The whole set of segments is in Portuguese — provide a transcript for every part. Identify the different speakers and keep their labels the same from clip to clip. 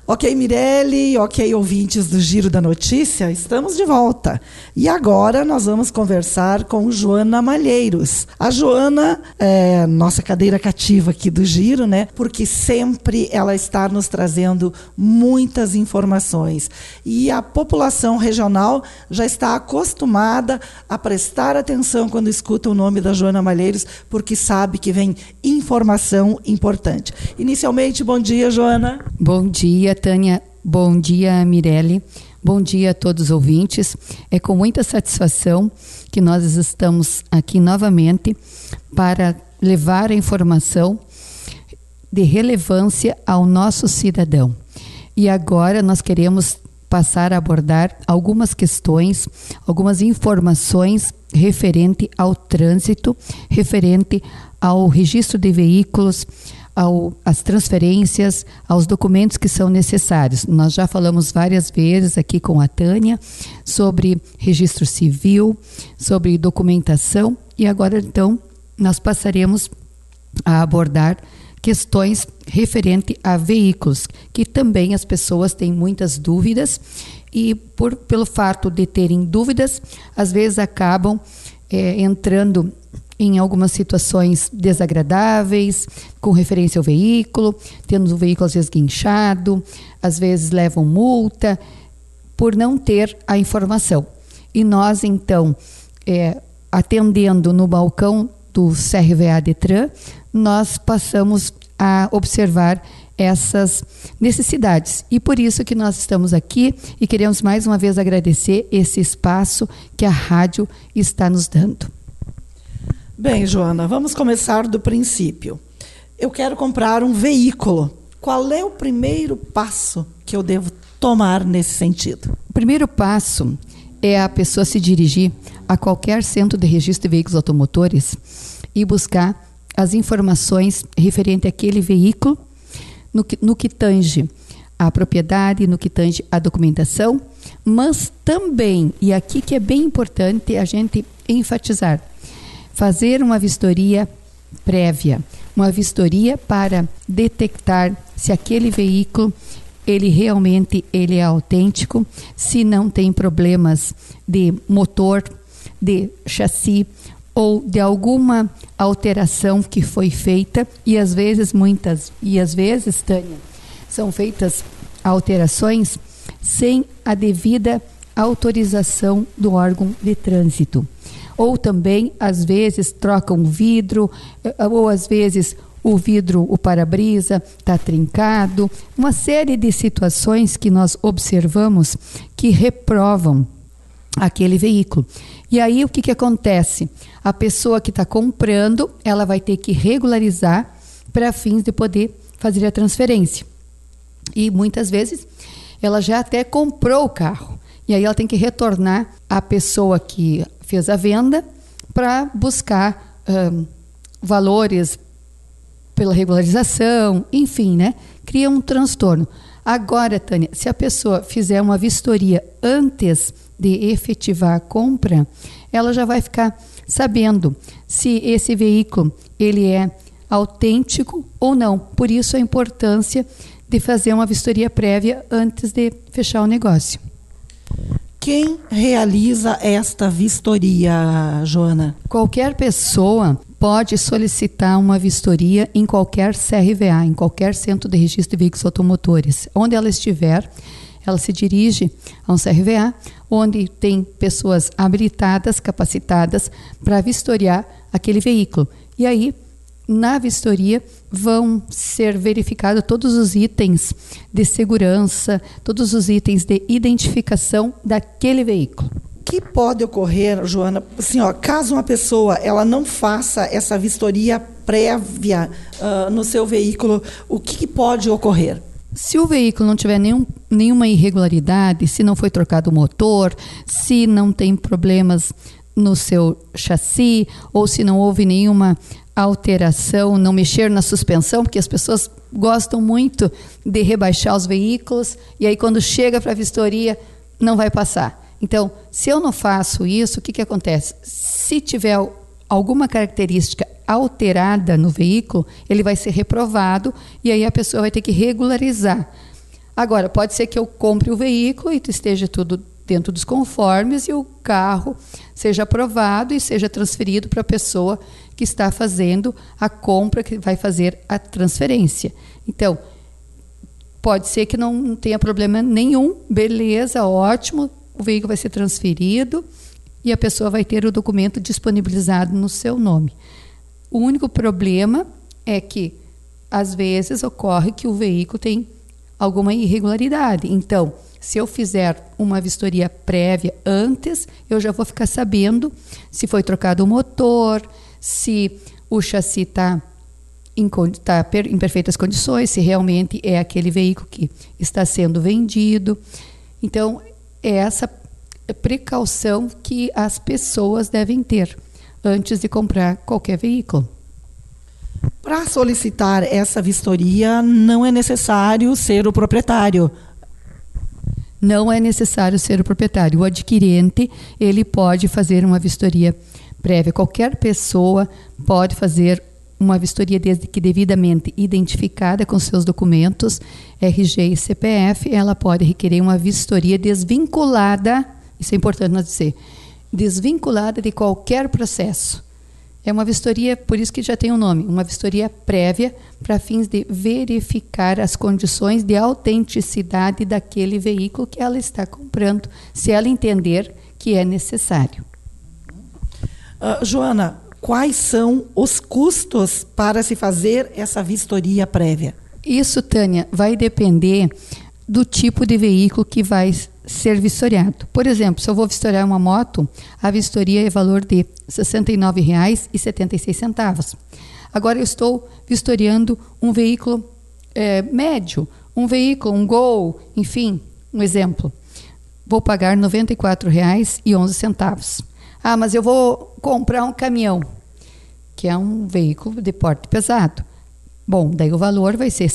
Speaker 1: Ok, Mirelle, ok, ouvintes do Giro da Notícia, estamos de volta. E agora nós vamos conversar com Joana Malheiros. A Joana é nossa cadeira cativa aqui do Giro, né? Porque sempre ela está nos trazendo muitas informações. E a população regional já está acostumada a prestar atenção quando escuta o nome da Joana Malheiros, porque sabe que vem informação importante. Inicialmente, bom dia, Joana.
Speaker 2: Bom dia, Tânia. Bom dia, Mirelle. Bom dia a todos os ouvintes. É com muita satisfação que nós estamos aqui novamente para levar a informação de relevância ao nosso cidadão. E agora nós queremos passar a abordar algumas questões, algumas informações referente ao trânsito, referente ao registro de veículos, às transferências, aos documentos que são necessários. Nós já falamos várias vezes aqui com a Tânia sobre registro civil, sobre documentação, e agora então nós passaremos a abordar questões referente a veículos, que também as pessoas têm muitas dúvidas e pelo fato de terem dúvidas, às vezes acabam entrando em algumas situações desagradáveis, com referência ao veículo, tendo o veículo às vezes guinchado, às vezes levam multa, por não ter a informação. E nós, então, atendendo no balcão do CRVA Detran, nós passamos a observar essas necessidades. E por isso que nós estamos aqui e queremos mais uma vez agradecer esse espaço que a rádio está nos dando.
Speaker 1: Bem, Joana, vamos começar do princípio. Eu quero comprar um veículo. Qual é o primeiro passo que eu devo tomar nesse sentido?
Speaker 2: O primeiro passo é a pessoa se dirigir a qualquer centro de registro de veículos automotores e buscar as informações referente àquele veículo no que tange a propriedade, no que tange a documentação, mas também, e aqui que é bem importante a gente enfatizar, fazer uma vistoria prévia, uma vistoria para detectar se aquele veículo ele realmente é autêntico, se não tem problemas de motor, de chassi ou de alguma alteração que foi feita, e às vezes, Tânia, são feitas alterações sem a devida autorização do órgão de trânsito. Ou também, às vezes, trocam vidro, ou às vezes o vidro, o para-brisa está trincado. Uma série de situações que nós observamos que reprovam aquele veículo. E aí o que acontece? A pessoa que está comprando, ela vai ter que regularizar para fins de poder fazer a transferência. E muitas vezes ela já até comprou o carro. E aí ela tem que retornar à pessoa que fez a venda para buscar valores pela regularização, enfim, né? Cria um transtorno. Agora, Tânia, se a pessoa fizer uma vistoria antes de efetivar a compra, ela já vai ficar sabendo se esse veículo ele é autêntico ou não. Por isso a importância de fazer uma vistoria prévia antes de fechar o negócio.
Speaker 1: Quem realiza esta vistoria, Joana?
Speaker 2: Qualquer pessoa pode solicitar uma vistoria em qualquer CRVA, em qualquer centro de registro de veículos automotores. Onde ela estiver, ela se dirige a um CRVA, onde tem pessoas habilitadas, capacitadas para vistoriar aquele veículo. E aí, na vistoria, vão ser verificados todos os itens de segurança, todos os itens de identificação daquele veículo.
Speaker 1: O que pode ocorrer, Joana, assim, caso uma pessoa ela não faça essa vistoria prévia no seu veículo, o que pode ocorrer?
Speaker 2: Se o veículo não tiver nenhuma irregularidade, se não foi trocado o motor, se não tem problemas no seu chassi, ou se não houve nenhuma alteração, não mexer na suspensão, porque as pessoas gostam muito de rebaixar os veículos, e aí quando chega para a vistoria, não vai passar. Então, se eu não faço isso, o que acontece? Se tiver alguma característica alterada no veículo, ele vai ser reprovado, e aí a pessoa vai ter que regularizar Agora, pode ser que eu compre o veículo e esteja tudo dentro dos conformes e o carro seja aprovado e seja transferido para a pessoa que está fazendo a compra, que vai fazer a transferência. Então, pode ser que não tenha problema nenhum, beleza, ótimo, o veículo vai ser transferido e a pessoa vai ter o documento disponibilizado no seu nome. O único problema é que, às vezes, ocorre que o veículo tem alguma irregularidade. Então, se eu fizer uma vistoria prévia antes, eu já vou ficar sabendo se foi trocado o motor, se o chassi está em perfeitas condições, se realmente é aquele veículo que está sendo vendido. Então, é essa precaução que as pessoas devem ter antes de comprar qualquer veículo.
Speaker 1: Para solicitar essa vistoria, não é necessário ser o proprietário.
Speaker 2: Não é necessário ser o proprietário. O adquirente, ele pode fazer uma vistoria prévia. Qualquer pessoa pode fazer uma vistoria desde que devidamente identificada com seus documentos, RG e CPF, ela pode requerer uma vistoria desvinculada, isso é importante nós dizer, desvinculada de qualquer processo. É uma vistoria, por isso que já tem um nome, uma vistoria prévia para fins de verificar as condições de autenticidade daquele veículo que ela está comprando, se ela entender que é necessário.
Speaker 1: Joana, quais são os custos para se fazer essa vistoria prévia?
Speaker 2: Isso, Tânia, vai depender do tipo de veículo que vai ser vistoriado. Por exemplo, se eu vou vistoriar uma moto, a vistoria é valor de R$ 69,76. Agora eu estou vistoriando um veículo médio, um veículo, um Gol, enfim, um exemplo. Vou pagar R$ 94,11. Ah, mas eu vou comprar um caminhão, que é um veículo de porte pesado. Bom, daí o valor vai ser R$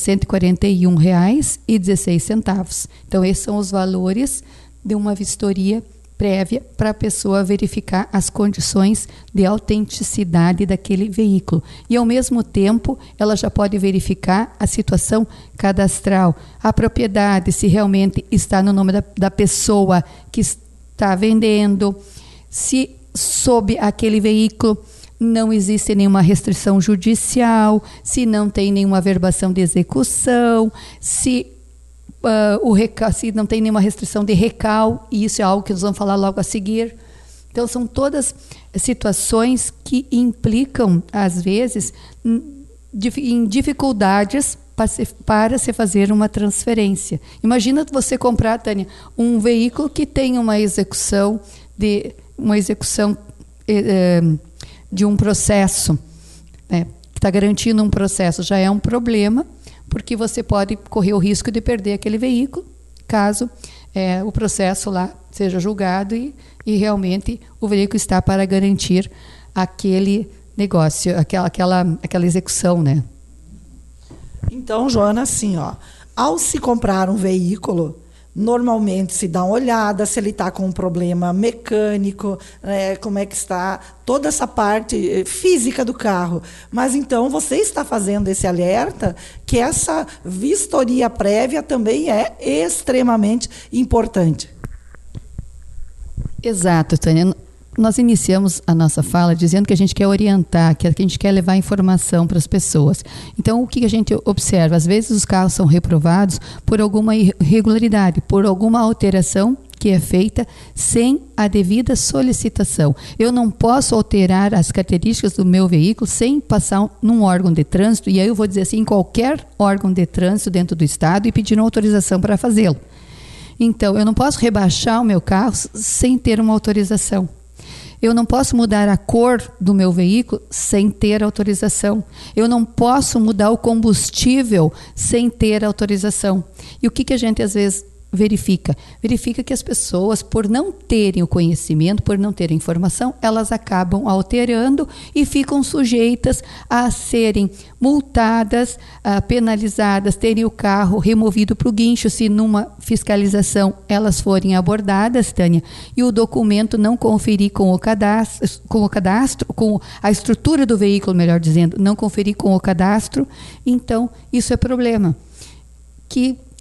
Speaker 2: 141,16. Então, esses são os valores de uma vistoria prévia para a pessoa verificar as condições de autenticidade daquele veículo. E, ao mesmo tempo, ela já pode verificar a situação cadastral, a propriedade, se realmente está no nome da pessoa que está vendendo, se sob aquele veículo não existe nenhuma restrição judicial, se não tem nenhuma averbação de execução, se não tem nenhuma restrição de recal, e isso é algo que nós vamos falar logo a seguir. Então, são todas situações que implicam, às vezes, em dificuldades para se fazer uma transferência. Imagina você comprar, Tânia, um veículo que tem uma execução de um processo, né, que está garantindo um processo, já é um problema, porque você pode correr o risco de perder aquele veículo, caso o processo lá seja julgado e realmente o veículo está para garantir aquele negócio, aquela execução, né?
Speaker 1: Então, Joana, assim, ao se comprar um veículo, normalmente se dá uma olhada se ele está com um problema mecânico, como é que está toda essa parte física do carro. Mas então você está fazendo esse alerta que essa vistoria prévia também é extremamente importante.
Speaker 2: Exato, Tânia. Nós iniciamos a nossa fala dizendo que a gente quer orientar, que a gente quer levar informação para as pessoas. Então, o que a gente observa? Às vezes os carros são reprovados por alguma irregularidade, por alguma alteração que é feita sem a devida solicitação. Eu não posso alterar as características do meu veículo sem passar num órgão de trânsito, e aí eu vou dizer assim, em qualquer órgão de trânsito dentro do estado e pedir uma autorização para fazê-lo. Então, eu não posso rebaixar o meu carro sem ter uma autorização. Eu não posso mudar a cor do meu veículo sem ter autorização. Eu não posso mudar o combustível sem ter autorização. E o que a gente às vezes verifica? Verifica que as pessoas, por não terem o conhecimento, por não terem informação, elas acabam alterando e ficam sujeitas a serem multadas, penalizadas, terem o carro removido para o guincho se numa fiscalização elas forem abordadas, Tânia, e o documento não conferir com o cadastro, com a estrutura do veículo, melhor dizendo, não conferir com o cadastro, então isso é problema. Que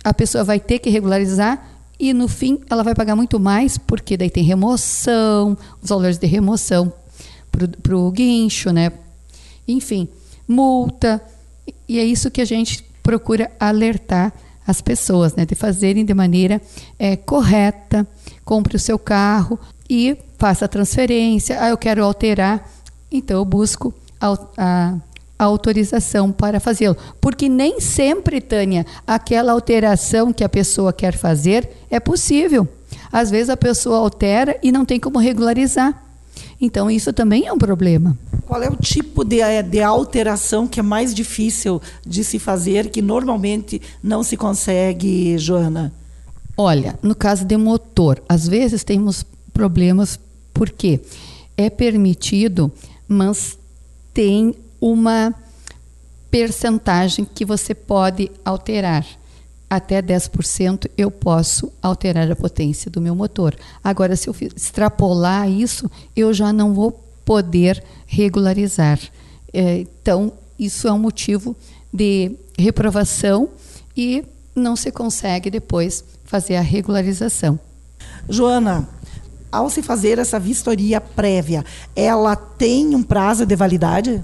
Speaker 2: a pessoa vai ter que regularizar e no fim ela vai pagar muito mais, porque daí tem remoção, os valores de remoção para o guincho, né? Enfim, multa. E é isso que a gente procura alertar as pessoas, né? De fazerem de maneira correta, compre o seu carro e faça a transferência. Eu quero alterar, então eu busco a autorização para fazê-lo. Porque nem sempre, Tânia, aquela alteração que a pessoa quer fazer é possível. Às vezes a pessoa altera e não tem como regularizar. Então isso também é um problema.
Speaker 1: Qual é o tipo de alteração que é mais difícil de se fazer, que normalmente não se consegue, Joana?
Speaker 2: Olha, no caso de motor, às vezes temos problemas porque é permitido, mas tem uma percentagem que você pode alterar. Até 10% eu posso alterar a potência do meu motor. Agora, se eu extrapolar isso, eu já não vou poder regularizar. Então, isso é um motivo de reprovação e não se consegue depois fazer a regularização.
Speaker 1: Joana, ao se fazer essa vistoria prévia, ela tem um prazo de validade?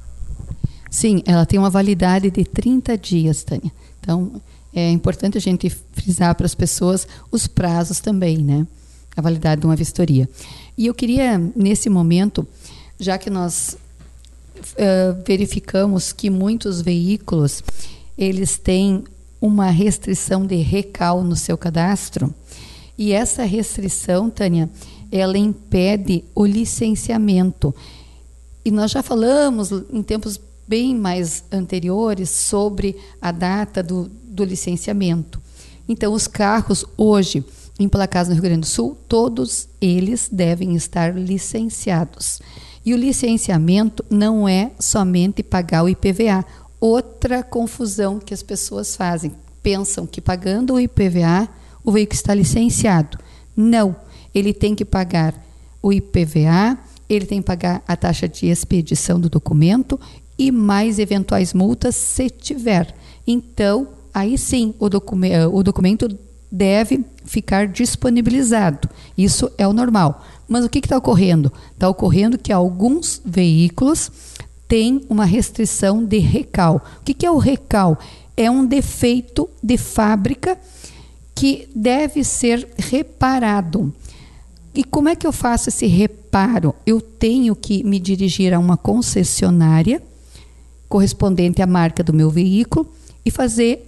Speaker 2: Sim, ela tem uma validade de 30 dias, Tânia. Então, é importante a gente frisar para as pessoas os prazos também, né? A validade de uma vistoria. E eu queria, nesse momento, já que nós verificamos que muitos veículos, eles têm uma restrição de recal no seu cadastro, e essa restrição, Tânia, ela impede o licenciamento. E nós já falamos em tempos bem mais anteriores sobre a data do licenciamento. Então, os carros hoje emplacados no Rio Grande do Sul, todos eles devem estar licenciados. E o licenciamento não é somente pagar o IPVA. Outra confusão que as pessoas fazem. Pensam que pagando o IPVA, o veículo está licenciado. Não. Ele tem que pagar o IPVA, ele tem que pagar a taxa de expedição do documento e mais eventuais multas, se tiver. Então, aí sim, o documento deve ficar disponibilizado. Isso é o normal. Mas o que está ocorrendo? Está ocorrendo que alguns veículos têm uma restrição de recal. O que é o recal? É um defeito de fábrica que deve ser reparado. E como é que eu faço esse reparo? Eu tenho que me dirigir a uma concessionária correspondente à marca do meu veículo e fazer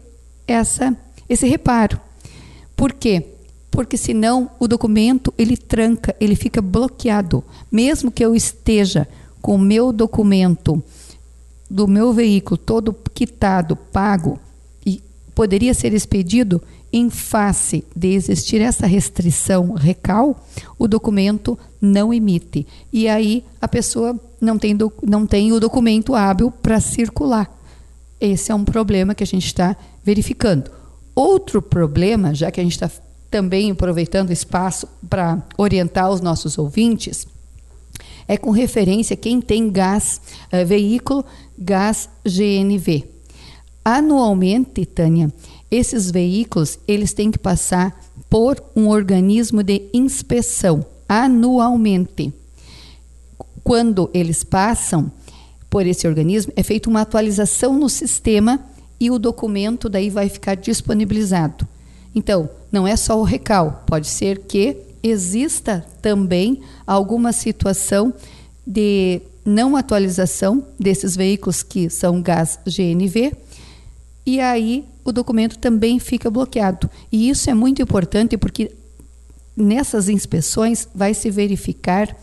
Speaker 2: esse reparo. Por quê? Porque senão o documento ele tranca, ele fica bloqueado. Mesmo que eu esteja com o meu documento do meu veículo todo quitado, pago, e poderia ser expedido, em face de existir essa restrição recal, o documento não emite. E aí a pessoa não tem o documento hábil para circular. Esse é um problema que a gente está verificando. Outro problema, já que a gente está também aproveitando o espaço para orientar os nossos ouvintes, é com referência a quem tem veículo gás GNV. Anualmente, Tânia, esses veículos eles têm que passar por um organismo de inspeção, anualmente. Quando eles passam por esse organismo, é feita uma atualização no sistema e o documento daí vai ficar disponibilizado. Então, não é só o recal, pode ser que exista também alguma situação de não atualização desses veículos que são gás GNV, e aí o documento também fica bloqueado. E isso é muito importante porque nessas inspeções vai se verificar,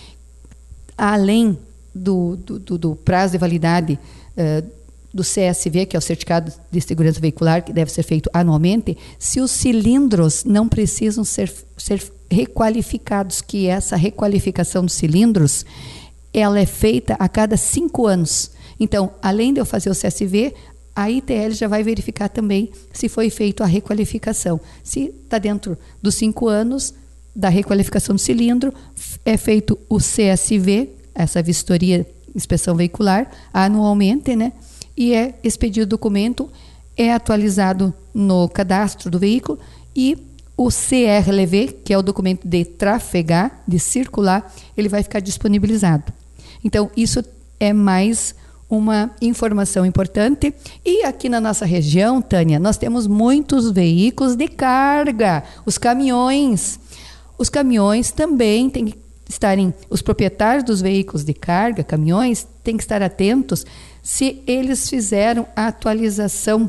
Speaker 2: além do prazo de validade do CSV, que é o Certificado de Segurança Veicular, que deve ser feito anualmente, se os cilindros não precisam ser requalificados, que essa requalificação dos cilindros, ela é feita a cada 5 anos. Então, além de eu fazer o CSV, a ITL já vai verificar também se foi feita a requalificação. Se está dentro dos 5 anos da requalificação do cilindro, é feito o CSV, essa vistoria, inspeção veicular, anualmente, né? E é expedido o documento é atualizado no cadastro do veículo e o CRLV, que é o documento de trafegar, de circular, ele vai ficar disponibilizado. Então, isso é mais uma informação importante. E aqui na nossa região, Tânia, nós temos muitos veículos de carga, os caminhões. Os caminhões também têm que estarem, os proprietários dos veículos de carga, caminhões, têm que estar atentos se eles fizeram a atualização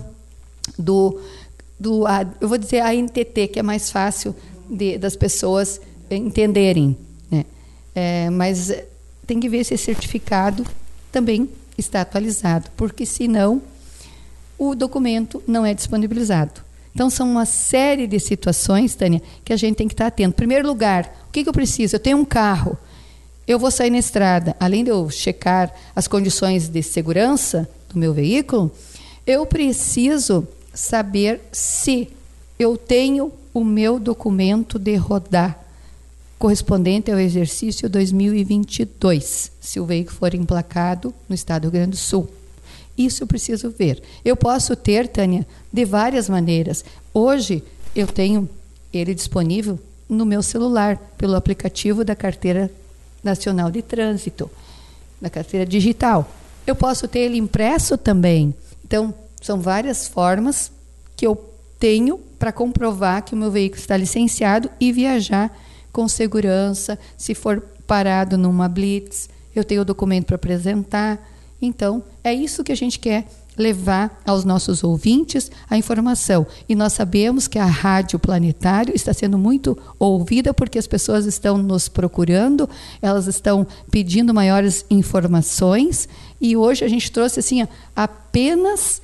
Speaker 2: eu vou dizer a NTT, que é mais fácil das pessoas entenderem, né? Mas tem que ver se esse certificado também está atualizado, porque senão o documento não é disponibilizado. Então, são uma série de situações, Tânia, que a gente tem que estar atento. Em primeiro lugar, o que eu preciso? Eu tenho um carro, eu vou sair na estrada. Além de eu checar as condições de segurança do meu veículo, eu preciso saber se eu tenho o meu documento de rodar correspondente ao exercício 2022, se o veículo for emplacado no estado do Rio Grande do Sul. Isso eu preciso ver. Eu posso ter, Tânia, de várias maneiras. Hoje, eu tenho ele disponível no meu celular, pelo aplicativo da Carteira Nacional de Trânsito, da carteira digital. Eu posso ter ele impresso também. Então, são várias formas que eu tenho para comprovar que o meu veículo está licenciado e viajar com segurança. Se for parado numa blitz, eu tenho o documento para apresentar. Então, é isso que a gente quer levar aos nossos ouvintes, a informação. E nós sabemos que a Rádio Planetário está sendo muito ouvida porque as pessoas estão nos procurando, elas estão pedindo maiores informações, e hoje a gente trouxe assim, apenas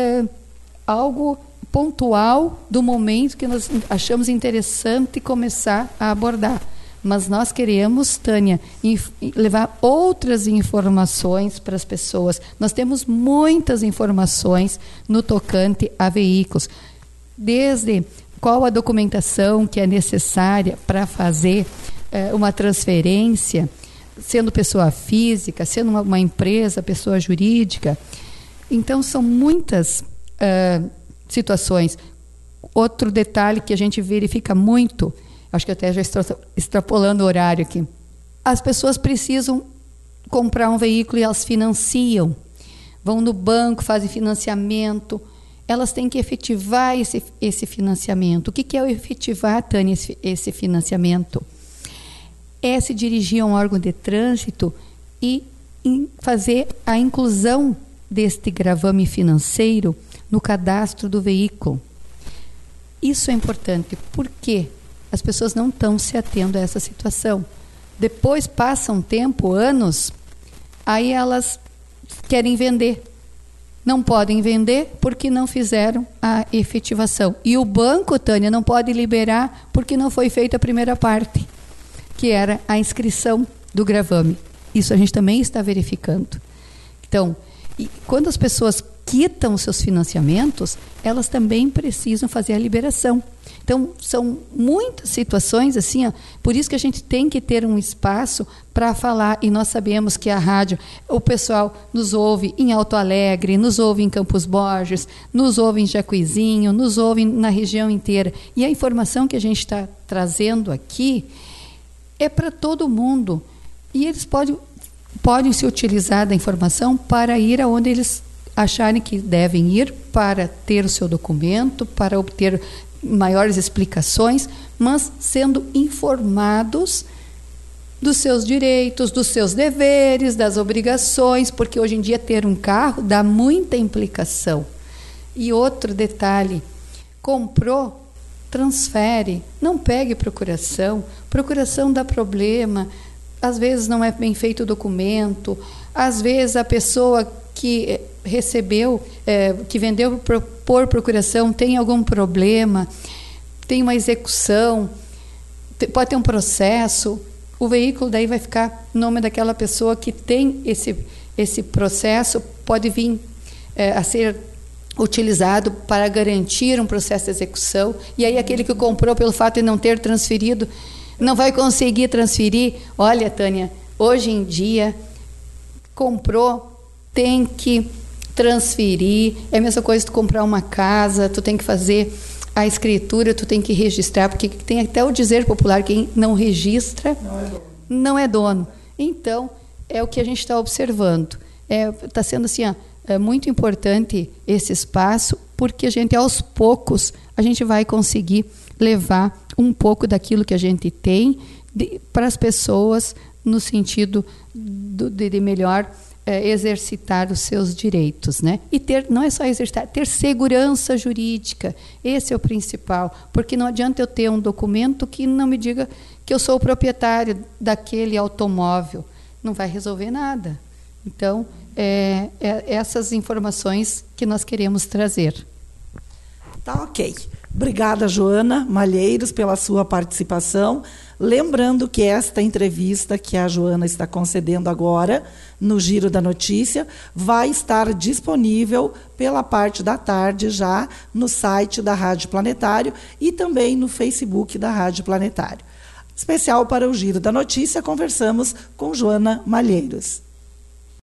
Speaker 2: algo pontual do momento que nós achamos interessante começar a abordar. Mas nós queremos, Tânia, levar outras informações para as pessoas. Nós temos muitas informações no tocante a veículos. Desde qual a documentação que é necessária para fazer uma transferência, sendo pessoa física, sendo uma empresa, pessoa jurídica. Então, são muitas situações. Outro detalhe que a gente verifica muito, acho que até já estou extrapolando o horário aqui. As pessoas precisam comprar um veículo e elas financiam. Vão no banco, fazem financiamento. Elas têm que efetivar esse financiamento. O que é o efetivar, Tânia, esse financiamento? É se dirigir a um órgão de trânsito e fazer a inclusão deste gravame financeiro no cadastro do veículo. Isso é importante. Por quê? As pessoas não estão se atendo a essa situação. Depois passa um tempo, anos, aí elas querem vender. Não podem vender porque não fizeram a efetivação. E o banco, Tânia, não pode liberar porque não foi feita a primeira parte, que era a inscrição do gravame. Isso a gente também está verificando. Então, quando as pessoas quitam seus financiamentos, elas também precisam fazer a liberação. Então, são muitas situações assim, por isso que a gente tem que ter um espaço para falar, e nós sabemos que a rádio, o pessoal nos ouve em Alto Alegre, nos ouve em Campos Borges, nos ouve em Jacuizinho, nos ouve na região inteira. E a informação que a gente está trazendo aqui é para todo mundo. E eles podem se utilizar da informação para ir aonde eles acharem que devem ir, para ter o seu documento, para obter maiores explicações, mas sendo informados dos seus direitos, dos seus deveres, das obrigações, porque hoje em dia ter um carro dá muita implicação. E outro detalhe, comprou, transfere, não pegue procuração dá problema, às vezes não é bem feito o documento, às vezes a pessoa que recebeu, que vendeu por procuração tem algum problema, tem uma execução, pode ter um processo, o veículo daí vai ficar no nome daquela pessoa que tem esse processo, pode vir a ser utilizado para garantir um processo de execução, e aí aquele que comprou pelo fato de não ter transferido, não vai conseguir transferir. Olha, Tânia, hoje em dia, comprou, tem que transferir. É a mesma coisa tu comprar uma casa, tu tem que fazer a escritura, tu tem que registrar, porque tem até o dizer popular, quem não registra não é dono. Então, é o que a gente está observando. Está sendo assim, muito importante esse espaço, porque a gente, aos poucos, a gente vai conseguir levar um pouco daquilo que a gente tem para as pessoas, no sentido de melhor exercitar os seus direitos, né? E não é só exercitar, ter segurança jurídica. Esse é o principal, porque não adianta eu ter um documento que não me diga que eu sou o proprietário daquele automóvel. Não vai resolver nada. Então, essas informações que nós queremos trazer.
Speaker 1: Tá ok. Obrigada, Joana Malheiros, pela sua participação. Lembrando que esta entrevista que a Joana está concedendo agora, no Giro da Notícia, vai estar disponível pela parte da tarde já no site da Rádio Planetário e também no Facebook da Rádio Planetário. Especial para o Giro da Notícia, conversamos com Joana Malheiros.